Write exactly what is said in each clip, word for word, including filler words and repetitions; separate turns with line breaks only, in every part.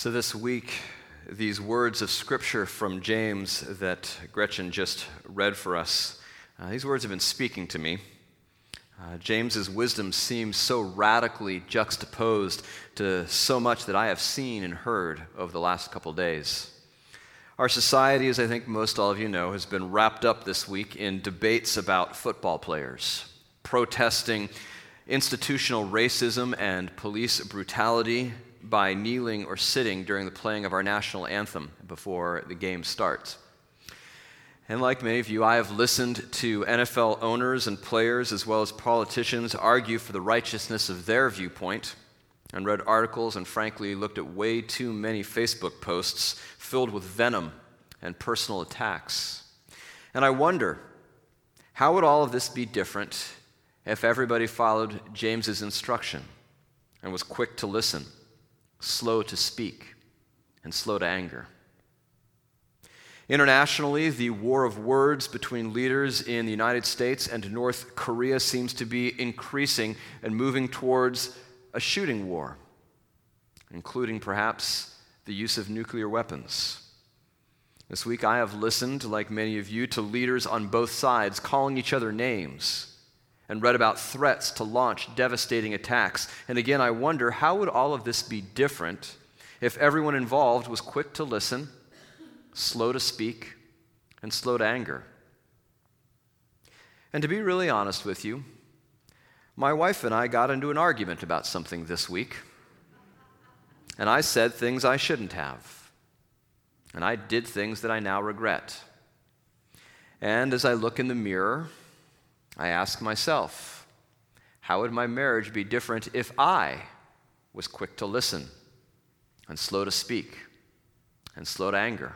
So this week, these words of Scripture from James that Gretchen just read for us, uh, these words have been speaking to me. Uh, James's wisdom seems so radically juxtaposed to so much that I have seen and heard over the last couple days. Our society, as I think most all of you know, has been wrapped up this week in debates about football players, protesting institutional racism and police brutality by kneeling or sitting during the playing of our national anthem before the game starts. And like many of you, I have listened to N F L owners and players as well as politicians argue for the righteousness of their viewpoint, and read articles and frankly looked at way too many Facebook posts filled with venom and personal attacks. And I wonder, how would all of this be different if everybody followed James's instruction and was quick to listen, slow to speak, and slow to anger? Internationally, the war of words between leaders in the United States and North Korea seems to be increasing and moving towards a shooting war, including perhaps the use of nuclear weapons. This week I have listened, like many of you, to leaders on both sides calling each other names and read about threats to launch devastating attacks. And again, I wonder, how would all of this be different if everyone involved was quick to listen, slow to speak, and slow to anger? And to be really honest with you, my wife and I got into an argument about something this week, and I said things I shouldn't have, and I did things that I now regret. And as I look in the mirror, I ask myself, how would my marriage be different if I was quick to listen and slow to speak and slow to anger?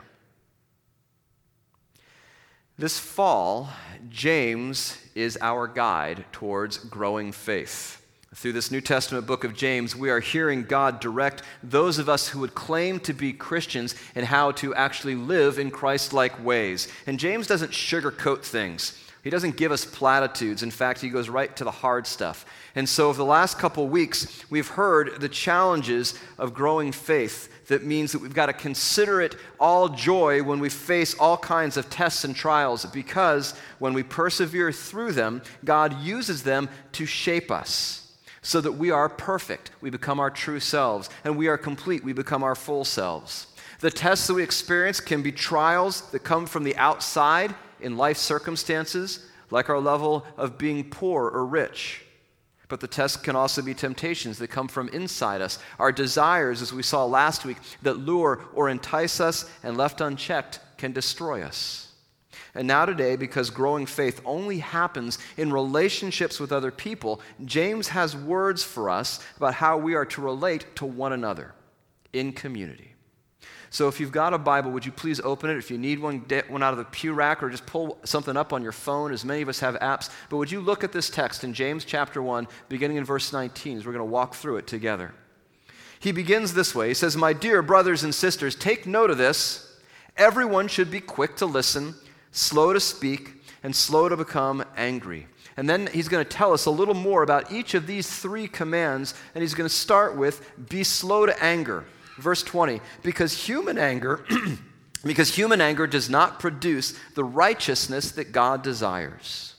This fall, James is our guide towards growing faith. Through this New Testament book of James, we are hearing God direct those of us who would claim to be Christians in how to actually live in Christ-like ways. And James doesn't sugarcoat things. He doesn't give us platitudes. In fact, he goes right to the hard stuff. And so over the last couple weeks, we've heard the challenges of growing faith. That means that we've got to consider it all joy when we face all kinds of tests and trials, because when we persevere through them, God uses them to shape us so that we are perfect. We become our true selves, and we are complete. We become our full selves. The tests that we experience can be trials that come from the outside in life circumstances, like our level of being poor or rich. But the tests can also be temptations that come from inside us, our desires, as we saw last week, that lure or entice us and left unchecked can destroy us. And now today, because growing faith only happens in relationships with other people, James has words for us about how we are to relate to one another in community. So if you've got a Bible, would you please open it? If you need one, get one out of the pew rack or just pull something up on your phone, as many of us have apps. But would you look at this text in James chapter one, beginning in verse nineteen, as we're going to walk through it together. He begins this way. He says, "My dear brothers and sisters, take note of this. Everyone should be quick to listen, slow to speak, and slow to become angry." And then he's going to tell us a little more about each of these three commands, and he's going to start with, be slow to anger. Verse twenty, because human anger, because human anger does not produce the righteousness that God desires.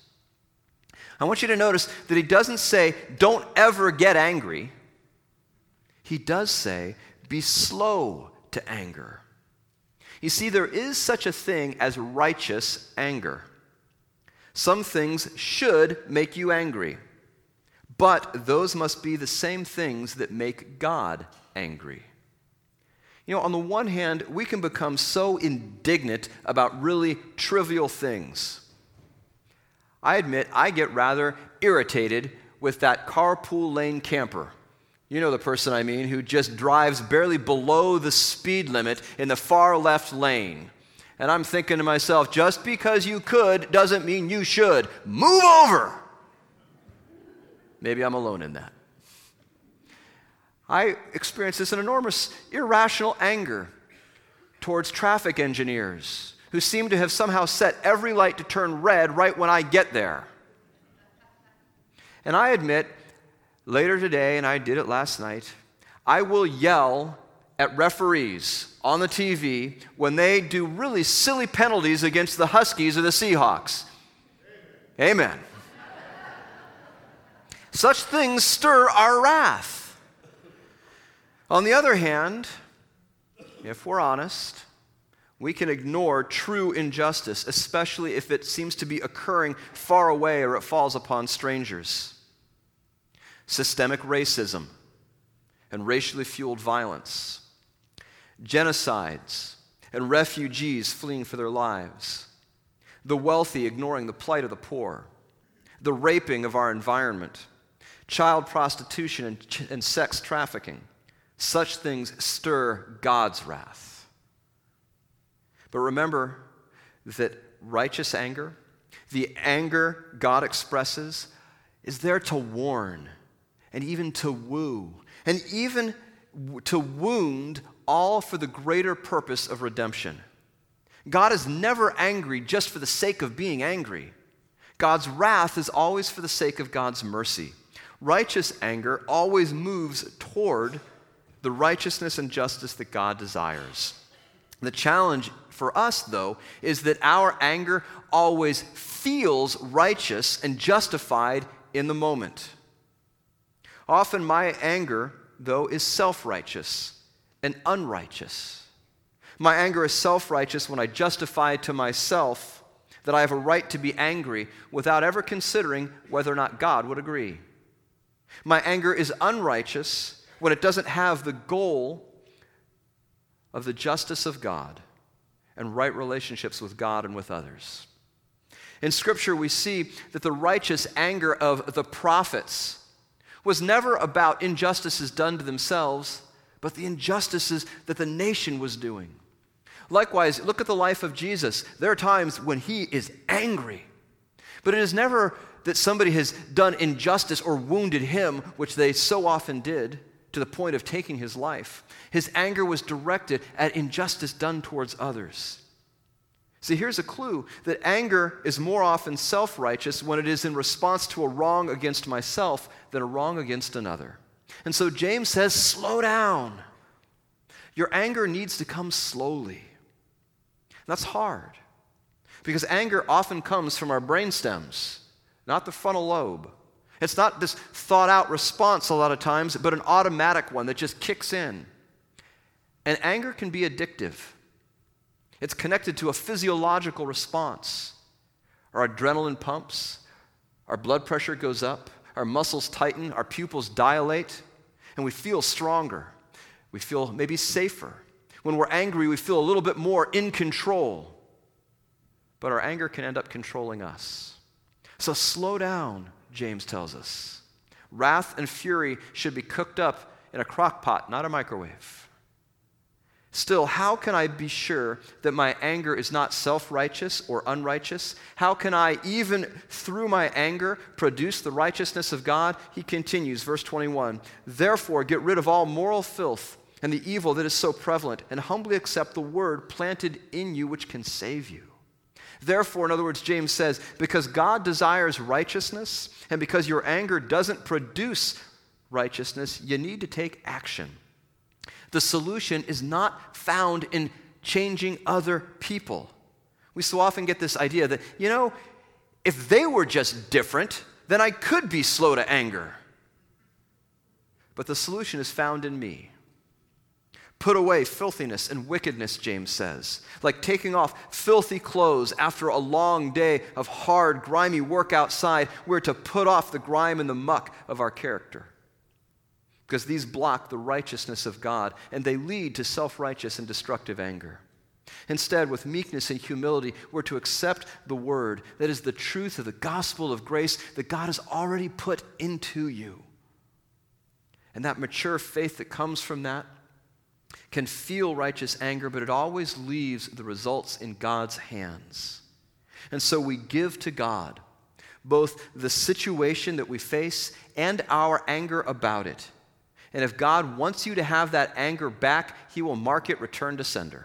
I want you to notice that he doesn't say, don't ever get angry. He does say, be slow to anger. You see, there is such a thing as righteous anger. Some things should make you angry, but those must be the same things that make God angry. You know, on the one hand, we can become so indignant about really trivial things. I admit I get rather irritated with that carpool lane camper. You know the person I mean, who just drives barely below the speed limit in the far left lane. And I'm thinking to myself, just because you could doesn't mean you should. Move over! Maybe I'm alone in that. I experience this an enormous irrational anger towards traffic engineers who seem to have somehow set every light to turn red right when I get there. And I admit, later today, and I did it last night, I will yell at referees on the T V when they do really silly penalties against the Huskies or the Seahawks. Amen. Amen. Such things stir our wrath. On the other hand, if we're honest, we can ignore true injustice, especially if it seems to be occurring far away or it falls upon strangers. Systemic racism and racially fueled violence, genocides and refugees fleeing for their lives, the wealthy ignoring the plight of the poor, the raping of our environment, child prostitution and, ch- and sex trafficking. Such things stir God's wrath. But remember that righteous anger, the anger God expresses, is there to warn and even to woo and even to wound, all for the greater purpose of redemption. God is never angry just for the sake of being angry. God's wrath is always for the sake of God's mercy. Righteous anger always moves toward the righteousness and justice that God desires. The challenge for us, though, is that our anger always feels righteous and justified in the moment. Often my anger, though, is self-righteous and unrighteous. My anger is self-righteous when I justify to myself that I have a right to be angry without ever considering whether or not God would agree. My anger is unrighteous when it doesn't have the goal of the justice of God and right relationships with God and with others. In Scripture, we see that the righteous anger of the prophets was never about injustices done to themselves, but the injustices that the nation was doing. Likewise, look at the life of Jesus. There are times when he is angry, but it is never that somebody has done injustice or wounded him, which they so often did, to the point of taking his life. His anger was directed at injustice done towards others. See, here's a clue that anger is more often self-righteous when it is in response to a wrong against myself than a wrong against another. And so James says, slow down. Your anger needs to come slowly. That's hard, because anger often comes from our brain stems, not the frontal lobe. It's not this thought-out response a lot of times, but an automatic one that just kicks in. And anger can be addictive. It's connected to a physiological response. Our adrenaline pumps, our blood pressure goes up, our muscles tighten, our pupils dilate, and we feel stronger. We feel maybe safer. When we're angry, we feel a little bit more in control. But our anger can end up controlling us. So slow down, James tells us. Wrath and fury should be cooked up in a crock pot, not a microwave. Still, how can I be sure that my anger is not self-righteous or unrighteous? How can I, even through my anger, produce the righteousness of God? He continues, verse twenty-one, therefore get rid of all moral filth and the evil that is so prevalent, and humbly accept the word planted in you which can save you. Therefore, in other words, James says, because God desires righteousness, and because your anger doesn't produce righteousness, you need to take action. The solution is not found in changing other people. We so often get this idea that, you know, if they were just different, then I could be slow to anger. But the solution is found in me. Put away filthiness and wickedness, James says, like taking off filthy clothes after a long day of hard, grimy work outside. We're to put off the grime and the muck of our character, because these block the righteousness of God, and they lead to self-righteous and destructive anger. Instead, with meekness and humility, we're to accept the word that is the truth of the gospel of grace that God has already put into you. And that mature faith that comes from that can feel righteous anger, but it always leaves the results in God's hands. And so we give to God both the situation that we face and our anger about it. And if God wants you to have that anger back, he will mark it return to sender.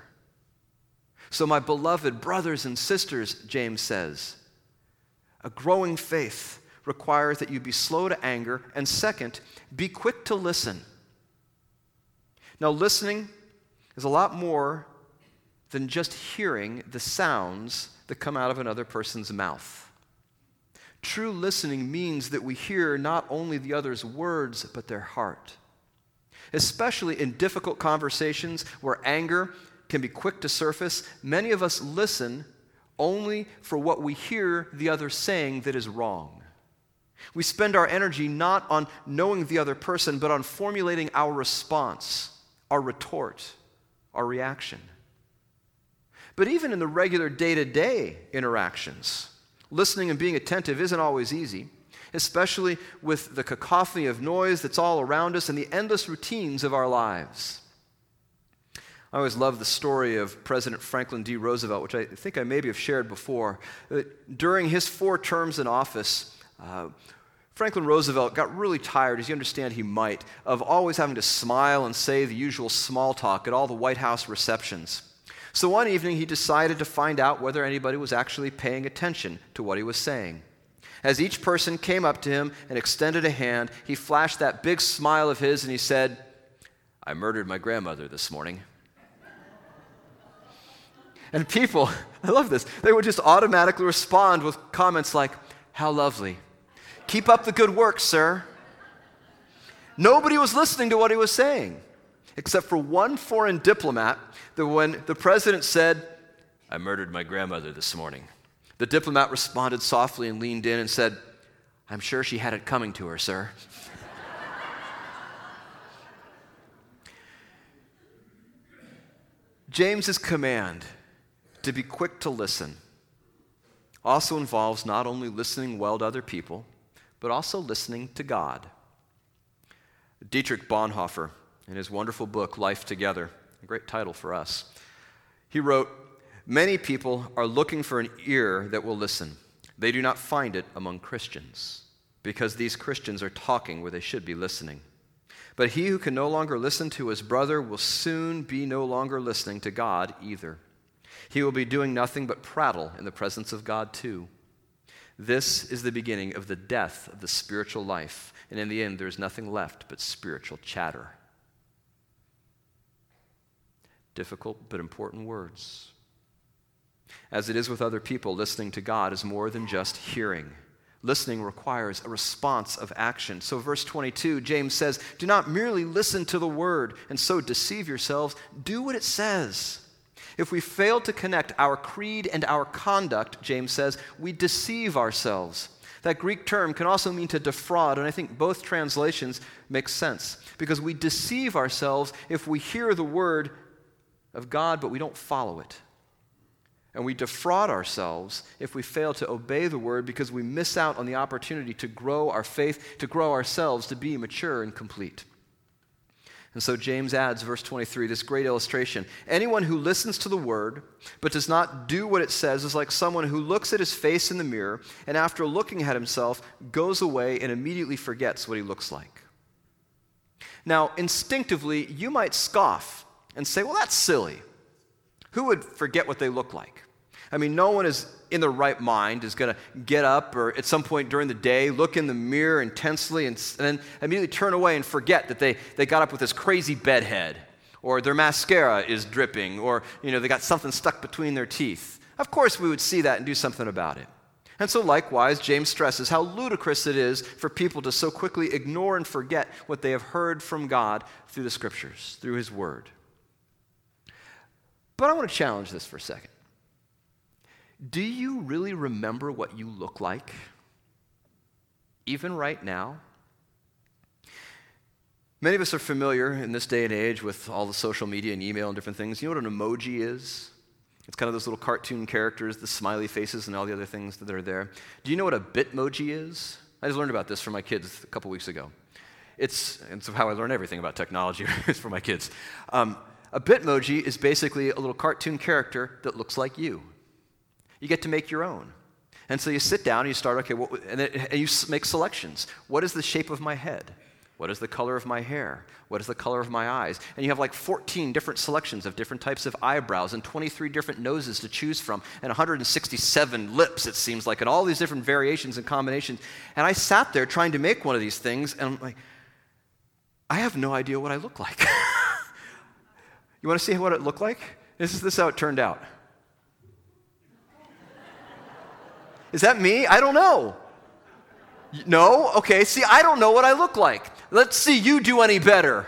So my beloved brothers and sisters, James says, a growing faith requires that you be slow to anger, and second, be quick to listen. Now, listening is a lot more than just hearing the sounds that come out of another person's mouth. True listening means that we hear not only the other's words, but their heart. Especially in difficult conversations where anger can be quick to surface, many of us listen only for what we hear the other saying that is wrong. We spend our energy not on knowing the other person, but on formulating our response, our retort, our reaction. But even in the regular day-to-day interactions, listening and being attentive isn't always easy, especially with the cacophony of noise that's all around us and the endless routines of our lives. I always love the story of President Franklin D. Roosevelt, which I think I maybe have shared before. During his four terms in office, uh, Franklin Roosevelt got really tired, as you understand he might, of always having to smile and say the usual small talk at all the White House receptions. So one evening, he decided to find out whether anybody was actually paying attention to what he was saying. As each person came up to him and extended a hand, he flashed that big smile of his and he said, "I murdered my grandmother this morning." And people, I love this, they would just automatically respond with comments like, "How lovely. Keep up the good work, sir." Nobody was listening to what he was saying, except for one foreign diplomat that when the president said, "I murdered my grandmother this morning," the diplomat responded softly and leaned in and said, "I'm sure she had it coming to her, sir." James's command to be quick to listen also involves not only listening well to other people, but also listening to God. Dietrich Bonhoeffer, in his wonderful book, Life Together, a great title for us, he wrote, "Many people are looking for an ear that will listen. They do not find it among Christians, because these Christians are talking where they should be listening. But he who can no longer listen to his brother will soon be no longer listening to God either. He will be doing nothing but prattle in the presence of God too. This is the beginning of the death of the spiritual life, and in the end there is nothing left but spiritual chatter." Difficult but important words. As it is with other people, listening to God is more than just hearing. Listening requires a response of action. So verse twenty-two, James says, "Do not merely listen to the word and so deceive yourselves. Do what it says." If we fail to connect our creed and our conduct, James says, we deceive ourselves. That Greek term can also mean to defraud, and I think both translations make sense, because we deceive ourselves if we hear the word of God, but we don't follow it. And we defraud ourselves if we fail to obey the word because we miss out on the opportunity to grow our faith, to grow ourselves, to be mature and complete. And so James adds, verse twenty-three, this great illustration. "Anyone who listens to the word but does not do what it says is like someone who looks at his face in the mirror and after looking at himself goes away and immediately forgets what he looks like." Now, instinctively, you might scoff and say, "Well, that's silly. Who would forget what they look like?" I mean, no one is in their right mind is going to get up or at some point during the day, look in the mirror intensely and, and then immediately turn away and forget that they, they got up with this crazy bedhead, or their mascara is dripping, or you know they got something stuck between their teeth. Of course we would see that and do something about it. And so likewise, James stresses how ludicrous it is for people to so quickly ignore and forget what they have heard from God through the Scriptures, through His Word. But I want to challenge this for a second. Do you really remember what you look like? Even right now? Many of us are familiar in this day and age with all the social media and email and different things. You know what an emoji is? It's kind of those little cartoon characters, the smiley faces and all the other things that are there. Do you know what a Bitmoji is? I just learned about this from my kids a couple weeks ago. It's, it's how I learn everything about technology is for my kids. Um, a Bitmoji is basically a little cartoon character that looks like you. You get to make your own. And so you sit down and you start, okay, what, and, then, and you make selections. What is the shape of my head? What is the color of my hair? What is the color of my eyes? And you have like fourteen different selections of different types of eyebrows and twenty-three different noses to choose from and one hundred sixty-seven lips, it seems like, and all these different variations and combinations. And I sat there trying to make one of these things, and I'm like, I have no idea what I look like. You want to see what it looked like? This is this is how it turned out. Is that me? I don't know. No? Okay, see, I don't know what I look like. Let's see you do any better.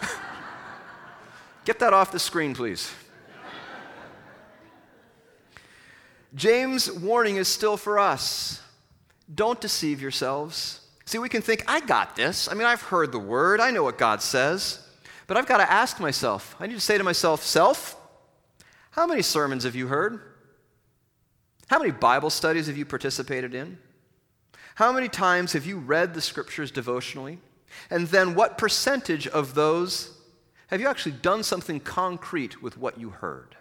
Get that off the screen, please. James' warning is still for us. Don't deceive yourselves. See, we can think, I got this. I mean, I've heard the word. I know what God says. But I've got to ask myself. I need to say to myself, self, how many sermons have you heard? How many Bible studies have you participated in? How many times have you read the scriptures devotionally? And then what percentage of those have you actually done something concrete with what you heard?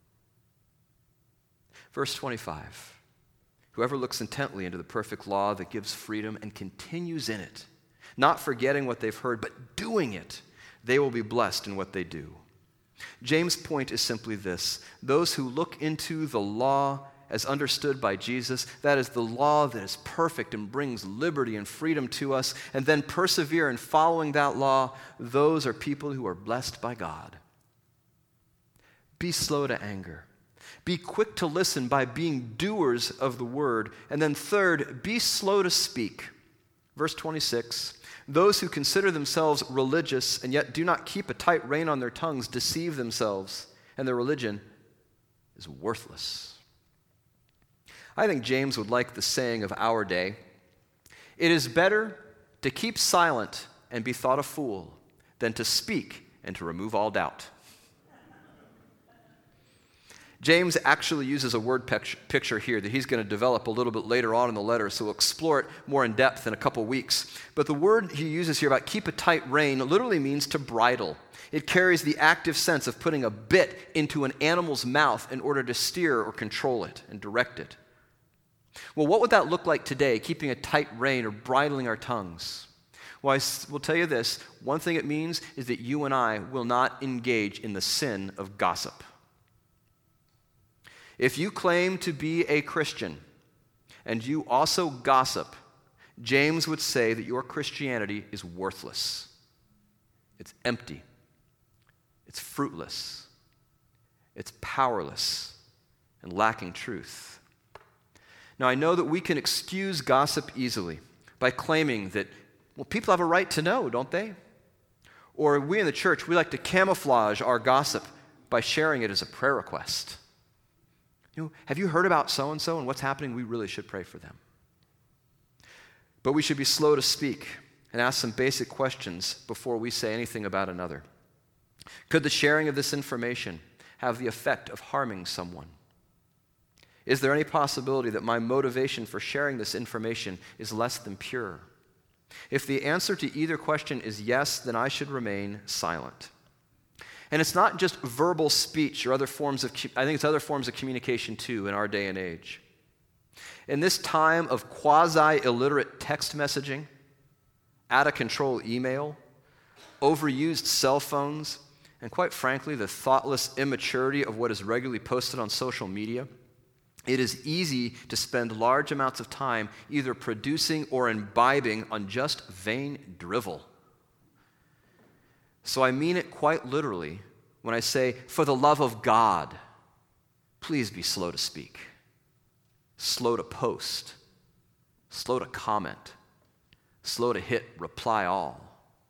Verse twenty-five, whoever looks intently into the perfect law that gives freedom and continues in it, not forgetting what they've heard, but doing it, they will be blessed in what they do. James' point is simply this: those who look into the law as understood by Jesus, that is the law that is perfect and brings liberty and freedom to us, and then persevere in following that law, those are people who are blessed by God. Be slow to anger. Be quick to listen by being doers of the word. And then third, be slow to speak. Verse twenty-six, those who consider themselves religious and yet do not keep a tight rein on their tongues deceive themselves, and their religion is worthless. I think James would like the saying of our day, it is better to keep silent and be thought a fool than to speak and to remove all doubt. James actually uses a word picture here that he's going to develop a little bit later on in the letter, so we'll explore it more in depth in a couple weeks. But the word he uses here about keep a tight rein literally means to bridle. It carries the active sense of putting a bit into an animal's mouth in order to steer or control it and direct it. Well, what would that look like today, keeping a tight rein or bridling our tongues? Well, I will tell you this. One thing it means is that you and I will not engage in the sin of gossip. If you claim to be a Christian and you also gossip, James would say that your Christianity is worthless. It's empty. It's fruitless. It's powerless and lacking truth. Now, I know that we can excuse gossip easily by claiming that, well, people have a right to know, don't they? Or we in the church, we like to camouflage our gossip by sharing it as a prayer request. You know, have you heard about so-and-so and what's happening? We really should pray for them. But we should be slow to speak and ask some basic questions before we say anything about another. Could the sharing of this information have the effect of harming someone? Is there any possibility that my motivation for sharing this information is less than pure? If the answer to either question is yes, then I should remain silent. And it's not just verbal speech or other forms of, I think it's other forms of communication too in our day and age. In this time of quasi-illiterate text messaging, out-of-control email, overused cell phones, and quite frankly, the thoughtless immaturity of what is regularly posted on social media, it is easy to spend large amounts of time either producing or imbibing on just vain drivel. So I mean it quite literally when I say, for the love of God, please be slow to speak, slow to post, slow to comment, slow to hit reply all.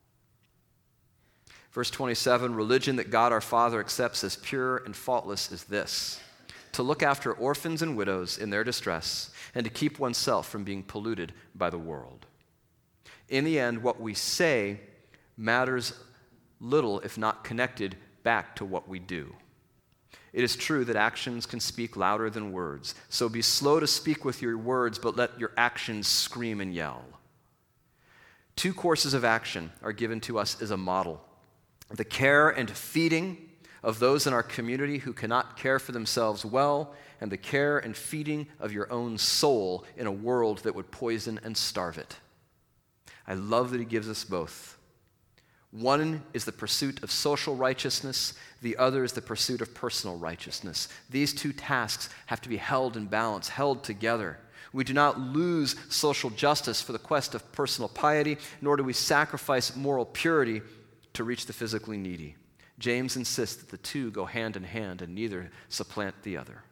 Verse twenty-seven, religion that God our Father accepts as pure and faultless is this: to look after orphans and widows in their distress, and to keep oneself from being polluted by the world. In the end, what we say matters little if not connected back to what we do. It is true that actions can speak louder than words, so be slow to speak with your words, but let your actions scream and yell. Two courses of action are given to us as a model: the care and feeding of those in our community who cannot care for themselves well, and the care and feeding of your own soul in a world that would poison and starve it. I love that he gives us both. One is the pursuit of social righteousness, the other is the pursuit of personal righteousness. These two tasks have to be held in balance, held together. We do not lose social justice for the quest of personal piety, nor do we sacrifice moral purity to reach the physically needy. James insists that the two go hand in hand and neither supplant the other.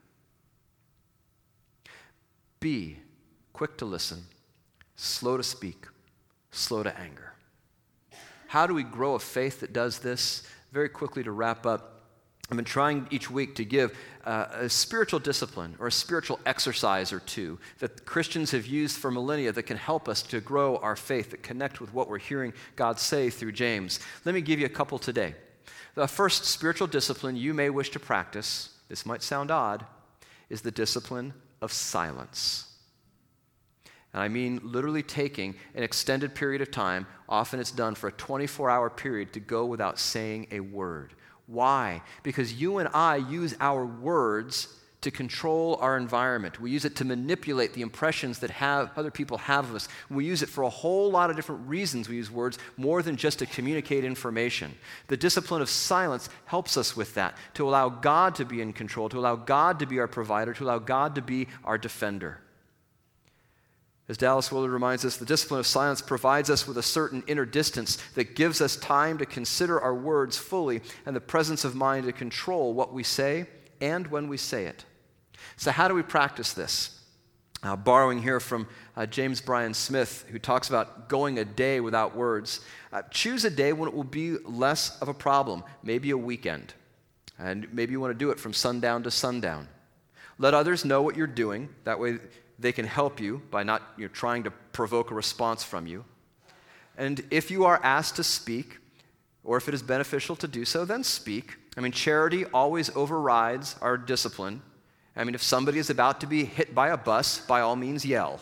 Be quick to listen, slow to speak, slow to anger. How do we grow a faith that does this? Very quickly to wrap up, I've been trying each week to give uh, a spiritual discipline or a spiritual exercise or two that Christians have used for millennia that can help us to grow our faith, that connect with what we're hearing God say through James. Let me give you a couple today. The first spiritual discipline you may wish to practice, this might sound odd, is the discipline of silence. And I mean literally taking an extended period of time, often it's done for a twenty-four hour period, to go without saying a word. Why? Because you and I use our words to control our environment. We use it to manipulate the impressions that have, other people have of us. We use it for a whole lot of different reasons. We use words more than just to communicate information. The discipline of silence helps us with that, to allow God to be in control, to allow God to be our provider, to allow God to be our defender. As Dallas Willard reminds us, the discipline of silence provides us with a certain inner distance that gives us time to consider our words fully and the presence of mind to control what we say and when we say it. So how do we practice this? Uh, borrowing here from uh, James Bryan Smith, who talks about going a day without words. Uh, choose a day when it will be less of a problem, maybe a weekend. And maybe you want to do it from sundown to sundown. Let others know what you're doing. That way they can help you by not you know, trying to provoke a response from you. And if you are asked to speak, or if it is beneficial to do so, then speak. I mean, charity always overrides our discipline. I mean, if somebody is about to be hit by a bus, by all means yell.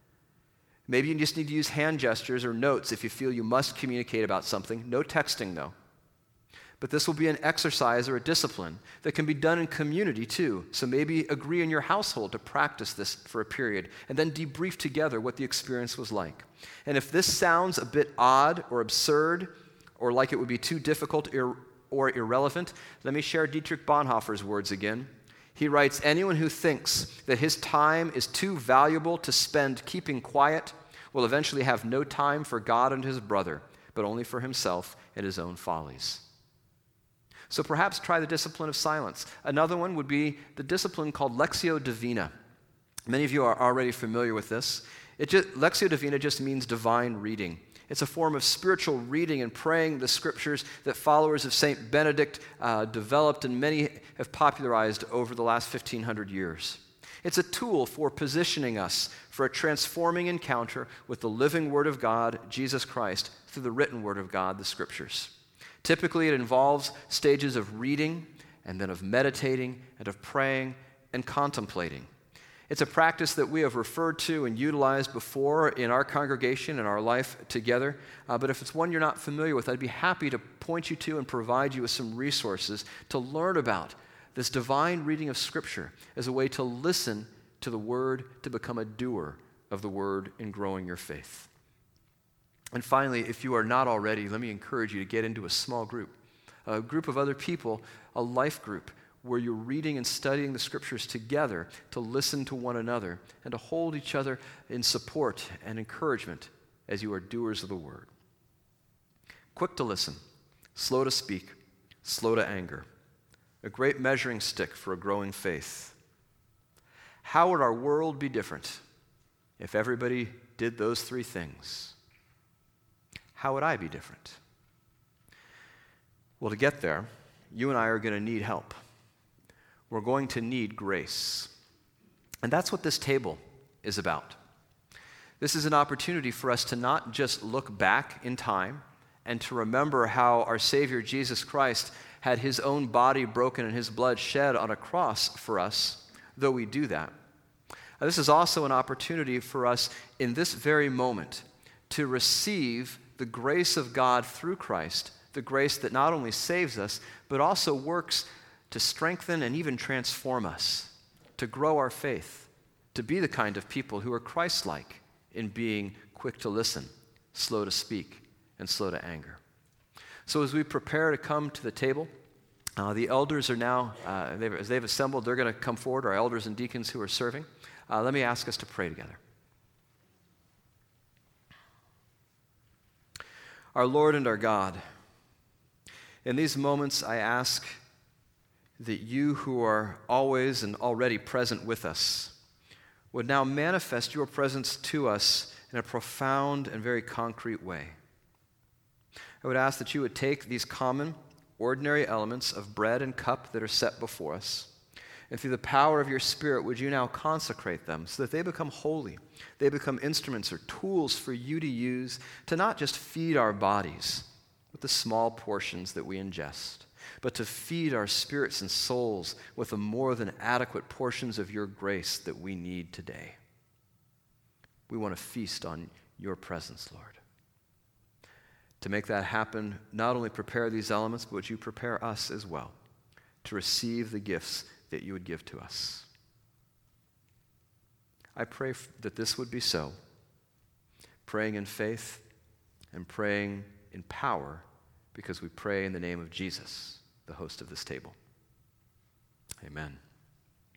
Maybe you just need to use hand gestures or notes if you feel you must communicate about something. No texting, though. But this will be an exercise or a discipline that can be done in community too. So maybe agree in your household to practice this for a period and then debrief together what the experience was like. And if this sounds a bit odd or absurd or like it would be too difficult or irrelevant, let me share Dietrich Bonhoeffer's words again. He writes, "Anyone who thinks that his time is too valuable to spend keeping quiet will eventually have no time for God and his brother, but only for himself and his own follies." So perhaps try the discipline of silence. Another one would be the discipline called Lectio Divina. Many of you are already familiar with this. It just, Lectio Divina just means divine reading. It's a form of spiritual reading and praying the scriptures that followers of Saint Benedict uh, developed and many have popularized over the last fifteen hundred years. It's a tool for positioning us for a transforming encounter with the living Word of God, Jesus Christ, through the written Word of God, the Scriptures. Typically, it involves stages of reading and then of meditating and of praying and contemplating. It's a practice that we have referred to and utilized before in our congregation and our life together. Uh, but if it's one you're not familiar with, I'd be happy to point you to and provide you with some resources to learn about this divine reading of Scripture as a way to listen to the Word, to become a doer of the Word in growing your faith. And finally, if you are not already, let me encourage you to get into a small group, a group of other people, a life group, where you're reading and studying the Scriptures together to listen to one another and to hold each other in support and encouragement as you are doers of the Word. Quick to listen, slow to speak, slow to anger. A great measuring stick for a growing faith. How would our world be different if everybody did those three things? How would I be different? Well, to get there, you and I are going to need help. We're going to need grace. And that's what this table is about. This is an opportunity for us to not just look back in time and to remember how our Savior Jesus Christ had his own body broken and his blood shed on a cross for us, though we do that. Now, this is also an opportunity for us in this very moment to receive the grace of God through Christ, the grace that not only saves us, but also works to strengthen and even transform us, to grow our faith, to be the kind of people who are Christ-like in being quick to listen, slow to speak, and slow to anger. So as we prepare to come to the table, uh, the elders are now, uh, they've, as they've assembled, they're going to come forward, our elders and deacons who are serving. Uh, let me ask us to pray together. Our Lord and our God, In these moments, I ask that you who are always and already present with us would now manifest your presence to us in a profound and very concrete way. I would ask that you would take these common, ordinary elements of bread and cup that are set before us, and through the power of your Spirit, would you now consecrate them so that they become holy. They become instruments or tools for you to use to not just feed our bodies with the small portions that we ingest, but to feed our spirits and souls with the more than adequate portions of your grace that we need today. We want to feast on your presence, Lord. To make that happen, not only prepare these elements, but would you prepare us as well to receive the gifts that you would give to us. I pray that this would be so, praying in faith and praying in power, because we pray in the name of Jesus, the host of this table. Amen.